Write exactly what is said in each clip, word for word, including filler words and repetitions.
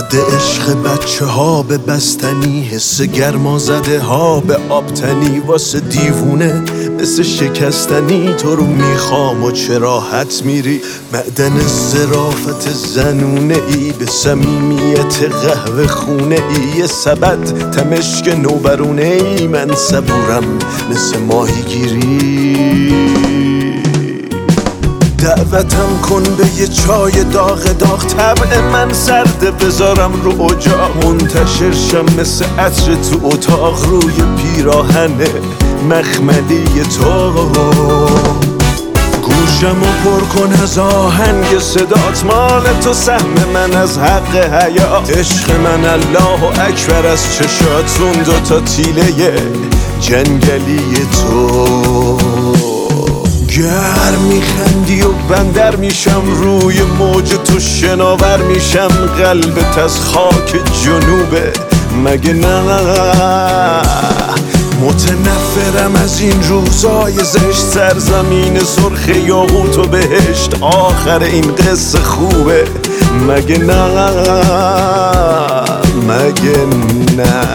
زده عشق بچه ها به بستنی، حس گرما زده ها به آبتنی، واسه دیوونه مثل شکستنی تو رو میخوام و چرا حت میری. معدن ظرافت زنونه ای به صمیمیت قهوه خونه ای، یه سبد تمشک نوبرونه ای، من صبورم مثل ماهیگیری. دعوتم کن به یه چای داغ داغ، طبع من سرده بذارم رو اجاق، منتشر شم مثل عطر تو اتاق روی پیراهن مخملی تو. گوشم و پر کن از آهنگ صدات، مال تو سهم من از حق حیات، عشق من الله و اکبر از چشات، اون دوتا تیله جنگلی تو. گر میخندی و بندر میشم روی موج تو، شناور میشم قلبت از خاک جنوبه مگه نه؟ متنفرم از این روزای زشت، سرزمین سرخ یاقوت و بهشت، آخر این قصه خوبه مگه نه؟ مگه نه؟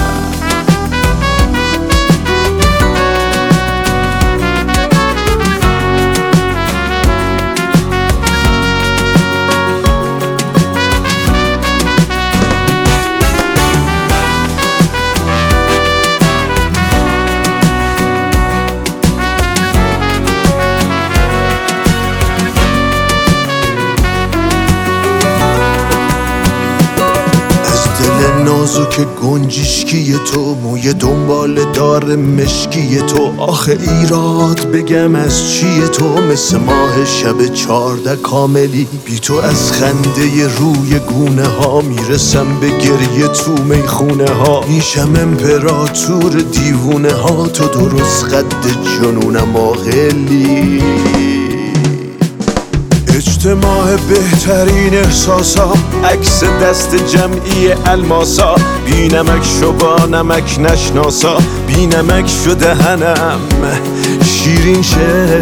نازک گنجشکی تو، موی دنبال دار مشکی تو، آخه ایراد بگم از چیه تو، مثل ماه شب چارده کاملی، بی تو از خنده روی گونه ها میرسم به گریه تو میخونه ها، میشم امپراتور دیوونه ها، تو درست قد جنونم آقلی. اجتماع بهترین احساسا، عکس دست جمعی الماسا، بی نمک شو با نمک نشناسا، بی نمک شو دهنم شیرین شه.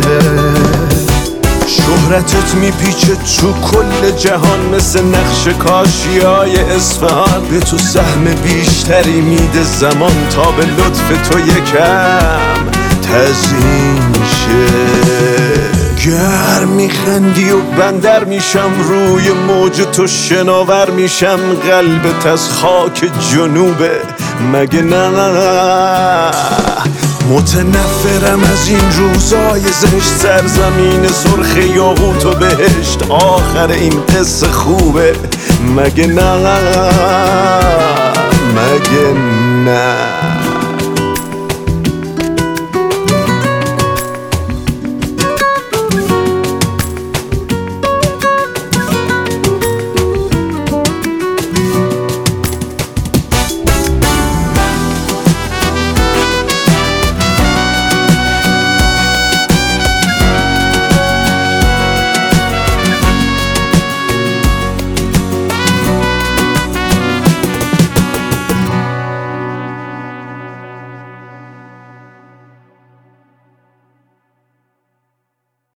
شهرتت میپیچه تو کل جهان مثل نقش کاشیای اصفهان، به تو سهم بیشتری میده زمان تا به لطف تو یکم تزیین شه. گر میخندی و بندر میشم روی موج تو، شناور میشم قلبت از خاک جنوبه مگه نه؟ متنفرم از این روزای زشت، سرزمین سرخ یاقوت و بهشت، آخر این قصه خوبه مگه نه؟ مگه نه؟